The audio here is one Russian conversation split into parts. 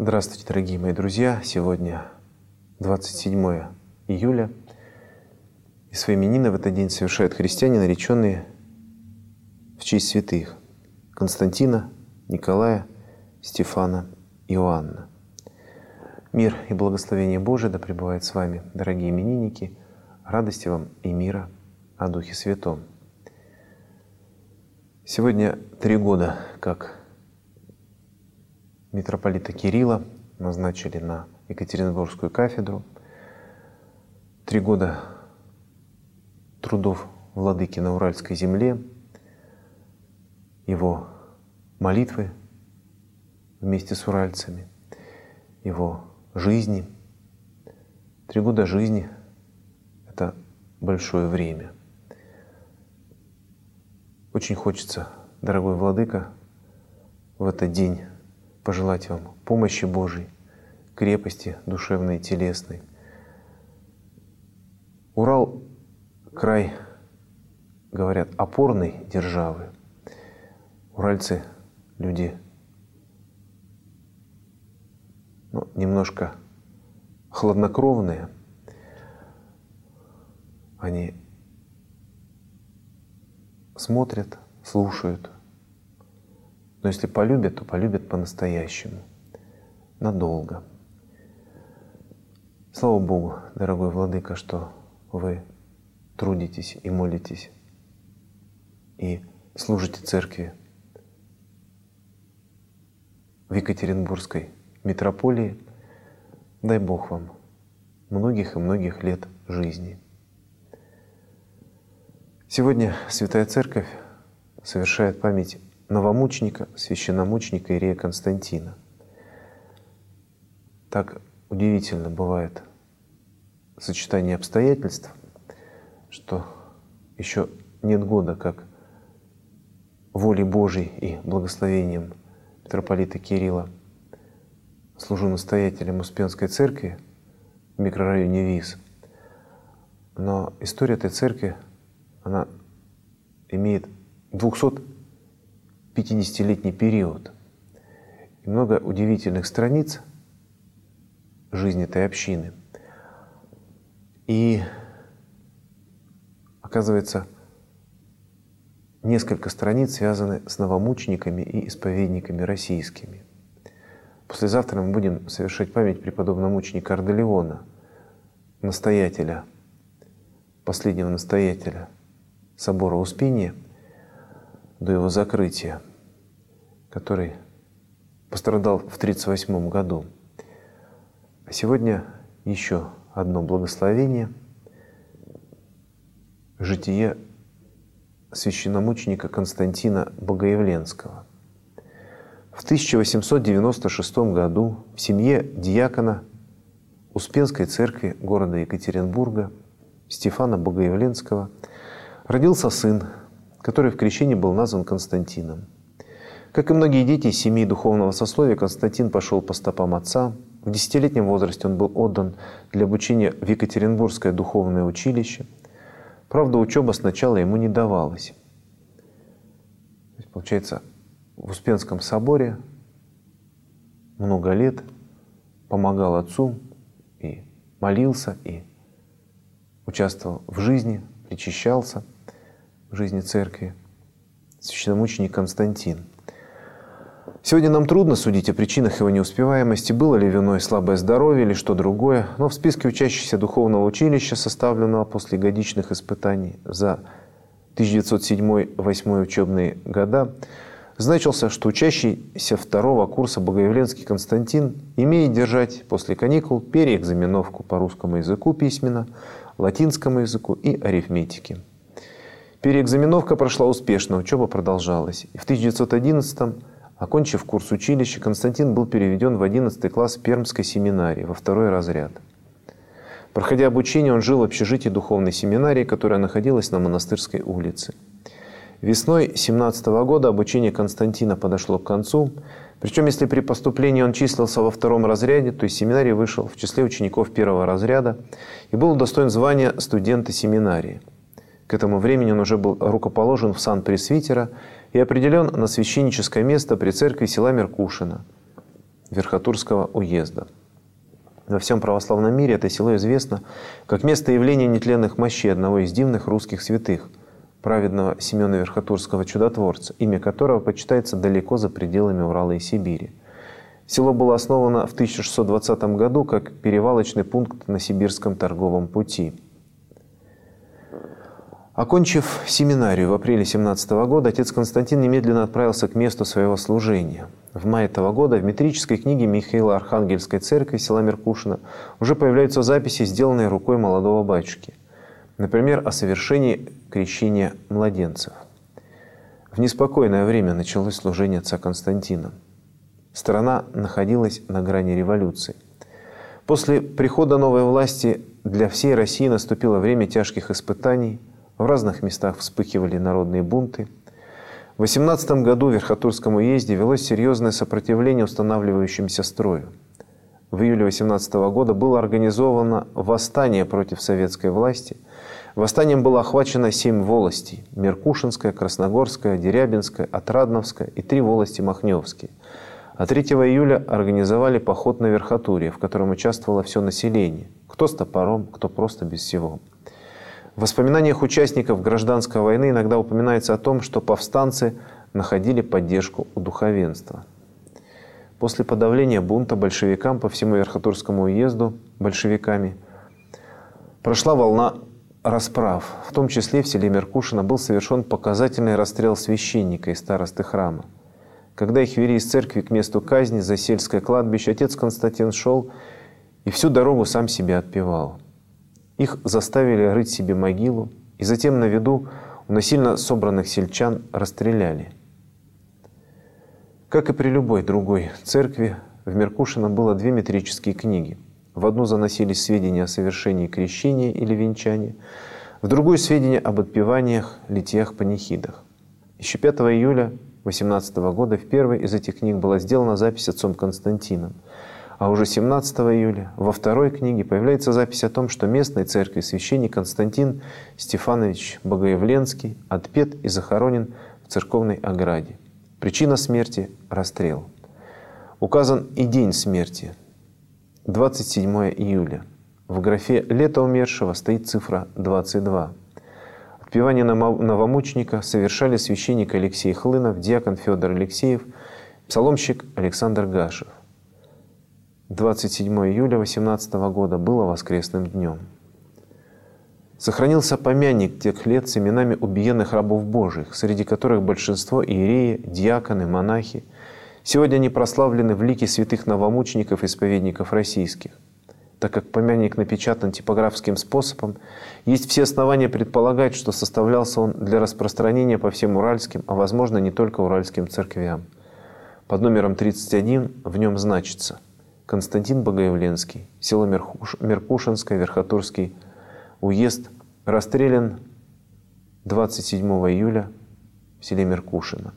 Здравствуйте, дорогие мои друзья! Сегодня 27 июля, и свои именины в этот день совершают христиане, нареченные в честь святых Константина, Николая, Стефана, Иоанна. Мир и благословение Божие да пребывает с вами, дорогие именинники, радости вам и мира о Духе Святом. Сегодня 3 года, как митрополита Кирилла назначили на Екатеринбургскую кафедру. 3 года трудов владыки на Уральской земле, его молитвы вместе с уральцами, его жизни. 3 года жизни — это большое время. Очень хочется, дорогой владыка, в этот день пожелать вам помощи Божией, крепости душевной и телесной. Урал — край, говорят, опорной державы. Уральцы — люди немножко хладнокровные. Они смотрят, слушают. Но если полюбят, то полюбят по-настоящему, надолго. Слава Богу, дорогой владыка, что вы трудитесь и молитесь, и служите церкви в Екатеринбургской митрополии. Дай Бог вам многих и многих лет жизни. Сегодня Святая Церковь совершает память новомученика, священномученика Иерея Константина. Так удивительно бывает сочетание обстоятельств, что еще нет года, как волей Божией и благословением митрополита Кирилла служу настоятелем Успенской церкви в микрорайоне Вис. Но история этой церкви, она имеет 250-летний период и много удивительных страниц жизни этой общины. И оказывается, несколько страниц связаны с новомучениками и исповедниками российскими. Послезавтра мы будем совершать память преподобного мученика Ардалиона, настоятеля, последнего настоятеля собора Успения до его закрытия, который пострадал в 1938 году. А сегодня еще одно благословение — житие священномученика Константина Богоявленского. В 1896 году в семье диакона Успенской церкви города Екатеринбурга Стефана Богоявленского родился сын, который в крещении был назван Константином. Как и многие дети из семьи духовного сословия, Константин пошел по стопам отца. В 10-летнем возрасте он был отдан для обучения в Екатеринбургское духовное училище. Правда, учеба сначала ему не давалась. То есть, получается, в Успенском соборе много лет помогал отцу и молился, и участвовал в жизни, причащался в жизни церкви, священномученик Константин. Сегодня нам трудно судить о причинах его неуспеваемости, было ли виной слабое здоровье или что другое, но в списке учащихся духовного училища, составленного после годичных испытаний за 1907-1908 учебные года, значился, что учащийся 2-го курса Богоявленский Константин имеет держать после каникул переэкзаменовку по русскому языку письменно, латинскому языку и арифметике. Переэкзаменовка прошла успешно, учеба продолжалась. И в 1911-м, окончив курс училища, Константин был переведен в 11 класс Пермской семинарии, во 2-й разряд. Проходя обучение, он жил в общежитии духовной семинарии, которая находилась на Монастырской улице. Весной 1917 года обучение Константина подошло к концу. Причем, если при поступлении он числился во 2-м разряде, то из семинарии вышел в числе учеников 1-го разряда и был удостоен звания студента семинарии. К этому времени он уже был рукоположен в сан пресвитера и определен на священническое место при церкви села Меркушино. Верхотурского уезда. Во всем православном мире это село известно как место явления нетленных мощей одного из дивных русских святых, праведного Семена Верхотурского чудотворца, имя которого почитается далеко за пределами Урала и Сибири. Село было основано в 1620 году как перевалочный пункт на Сибирском торговом пути. Окончив семинарию в апреле 17 года, отец Константин немедленно отправился к месту своего служения. В мае этого года в метрической книге Михаила Архангельской церкви села Меркушино уже появляются записи, сделанные рукой молодого батюшки. Например, о совершении крещения младенцев. В неспокойное время началось служение отца Константина. Страна находилась на грани революции. После прихода новой власти для всей России наступило время тяжких испытаний. В разных местах вспыхивали народные бунты. В 18 году в Верхотурском уезде велось серьезное сопротивление устанавливающемуся строю. В июле 18 года было организовано восстание против советской власти. Восстанием было охвачено 7 волостей – Меркушинская, Красногорская, Дерябинская, Отрадновская и 3 волости Махневские. А 3 июля организовали поход на Верхотурье, в котором участвовало все население. Кто с топором, кто просто без всего. В воспоминаниях участников гражданской войны иногда упоминается о том, что повстанцы находили поддержку у духовенства. После подавления бунта большевикам по всему Верхотурскому уезду большевиками прошла волна расправ. В том числе в селе Меркушино был совершен показательный расстрел священника и старосты храма. Когда их вели из церкви к месту казни за сельское кладбище, отец Константин шел и всю дорогу сам себя отпевал. Их заставили рыть себе могилу и затем на виду у насильно собранных сельчан расстреляли. Как и при любой другой церкви, в Меркушино было 2 метрические книги. В одну заносились сведения о совершении крещения или венчания, в другую — сведения об отпеваниях, литиях, панихидах. Еще 5 июля 18 года в первой из этих книг была сделана запись отцом Константином. А уже 17 июля во второй книге появляется запись о том, что местной церкви священник Константин Стефанович Богоявленский отпет и захоронен в церковной ограде. Причина смерти – расстрел. Указан и день смерти – 27 июля. В графе «Лето умершего» стоит цифра 22. Отпевание новомученика совершали священник Алексей Хлынов, диакон Федор Алексеев, псаломщик Александр Гашев. 27 июля 18 года было воскресным днем. Сохранился помянник тех лет с именами убиенных рабов Божьих, среди которых большинство иереи, диаконы, монахи. Сегодня они прославлены в лике святых новомучеников и исповедников российских. Так как помянник напечатан типографским способом, есть все основания предполагать, что составлялся он для распространения по всем уральским, а возможно не только уральским церквям. Под номером 31 в нем значится: Константин Богоявленский, село Меркушинское, Верхотурский уезд, расстрелян 27 июля в селе Меркушино.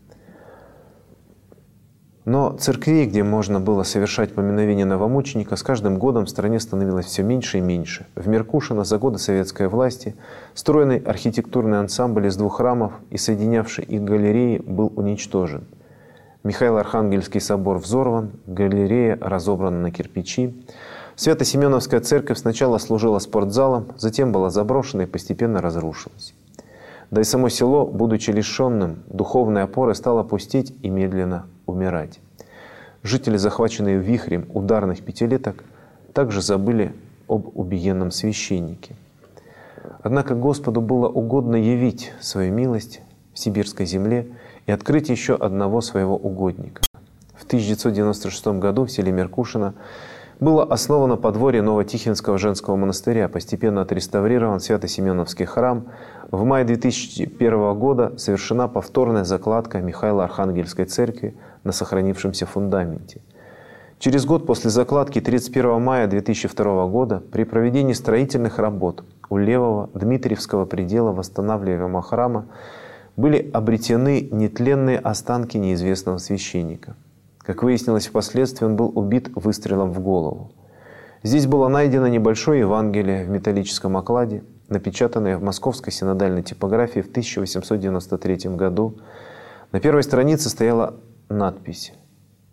Но церквей, где можно было совершать поминовение новомученика, с каждым годом в стране становилось все меньше и меньше. В Меркушино за годы советской власти стройный архитектурный ансамбль из 2 храмов и соединявший их галереи был уничтожен. Михаило-Архангельский собор взорван, галерея разобрана на кирпичи. Свято-Семеновская церковь сначала служила спортзалом, затем была заброшена и постепенно разрушилась. Да и само село, будучи лишенным духовной опоры, стало пустеть и медленно умирать. Жители, захваченные вихрем ударных пятилеток, также забыли об убиенном священнике. Однако Господу было угодно явить свою милость в сибирской земле и открыть еще одного своего угодника. В 1996 году в селе Меркушино было основано подворье Новотихинского женского монастыря, постепенно отреставрирован Свято-Семеновский храм. В мае 2001 года совершена повторная закладка Михаило-Архангельской церкви на сохранившемся фундаменте. Через год после закладки, 31 мая 2002 года, при проведении строительных работ у левого Дмитриевского предела восстанавливаемого храма были обретены нетленные останки неизвестного священника. Как выяснилось впоследствии, он был убит выстрелом в голову. Здесь было найдено небольшое Евангелие в металлическом окладе, напечатанное в Московской синодальной типографии в 1893 году. На первой странице стояла надпись: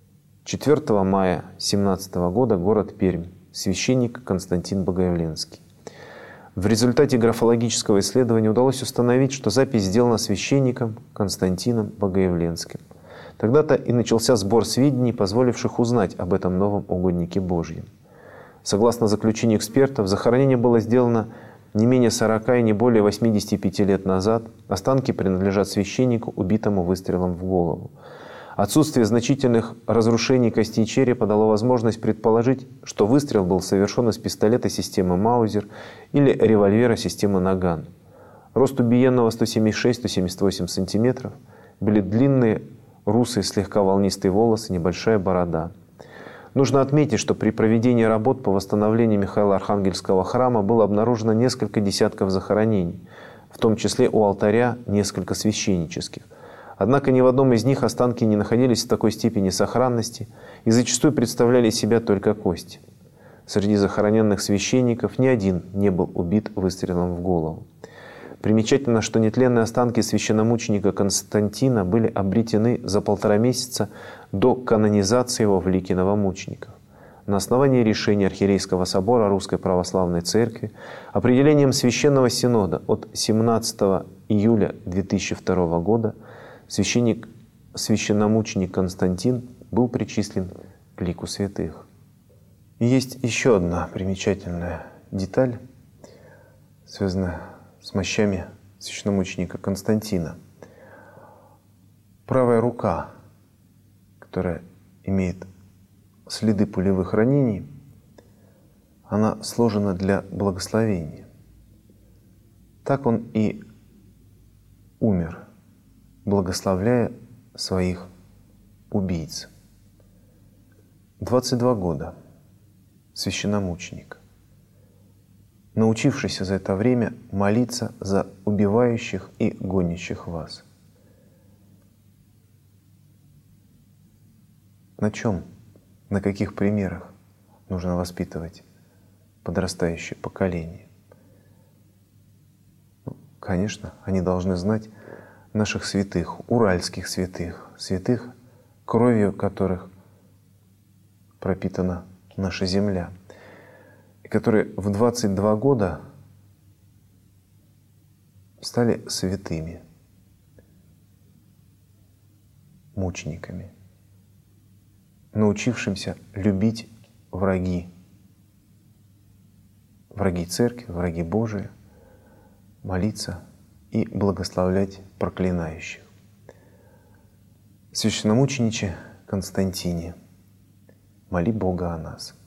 4 мая 17 года, город Пермь, священник Константин Богоявленский. В результате графологического исследования удалось установить, что запись сделана священником Константином Богоявленским. Тогда-то и начался сбор сведений, позволивших узнать об этом новом угоднике Божьем. Согласно заключению экспертов, захоронение было сделано не менее 40 и не более 85 лет назад. Останки принадлежат священнику, убитому выстрелом в голову. Отсутствие значительных разрушений костей черепа дало возможность предположить, что выстрел был совершен из пистолета системы Маузер или револьвера системы Наган. Рост убиенного 176-178 см, были длинные, русые, слегка волнистые волосы, небольшая борода. Нужно отметить, что при проведении работ по восстановлению Михаила Архангельского храма было обнаружено несколько десятков захоронений, в том числе у алтаря несколько священнических. Однако ни в одном из них останки не находились в такой степени сохранности и зачастую представляли из себя только кости. Среди захороненных священников ни один не был убит выстрелом в голову. Примечательно, что нетленные останки священномученика Константина были обретены за 1,5 месяца до канонизации его в лике новомучеников. На основании решения Архиерейского собора Русской Православной Церкви определением Священного Синода от 17 июля 2002 года священномученик Константин был причислен к лику святых. И есть еще одна примечательная деталь, связанная с мощами священномученика Константина. Правая рука, которая имеет следы пулевых ранений, она сложена для благословения. Так он и умер, благословляя своих убийц. 22 года священномученик, научившийся за это время молиться за убивающих и гонящих вас. На чем, на каких примерах нужно воспитывать подрастающее поколение? Конечно, они должны знать наших святых, уральских святых, святых, кровью которых пропитана наша земля, и которые в 22 года стали святыми, мучениками, научившимся любить враги Церкви, враги Божии, молиться и благословлять проклинающих. Священномучениче Константине, моли Бога о нас.